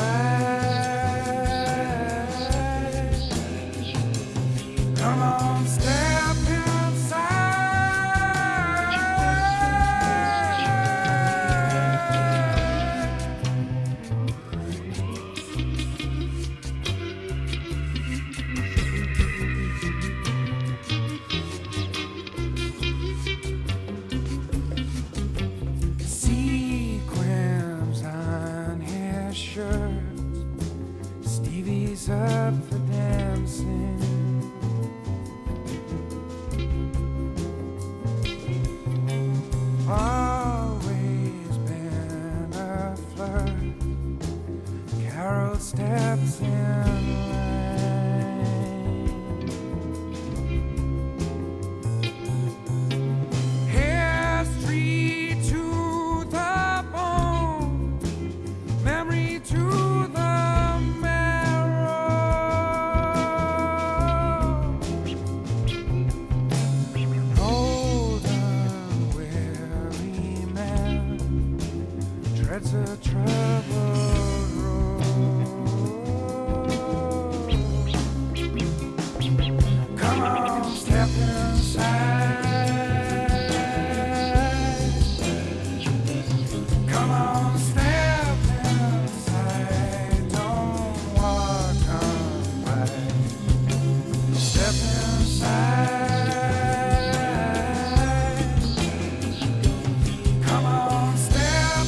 Come on, step inside. Sequins on his shirt. Stevie's up for dancing. Always been a flirt. Carol steps in line. History to the bone, memory to the marrow. Golden weary man treads a troubled road. Come on, step inside. Come on, step inside. Don't walk on by. Step inside. Come on, step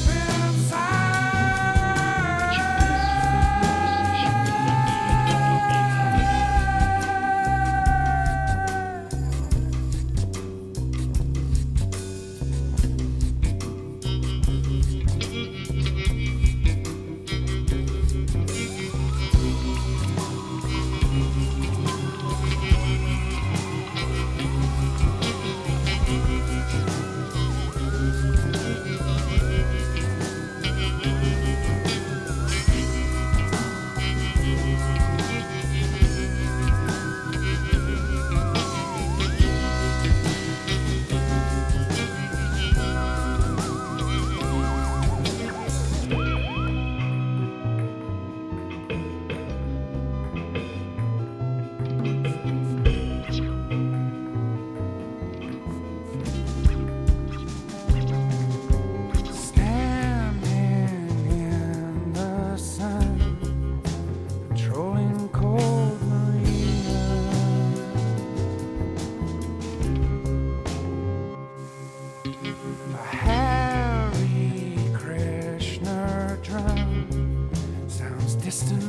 standing in the sun, patrolling cold marina. A Hare Krishna drum sounds distant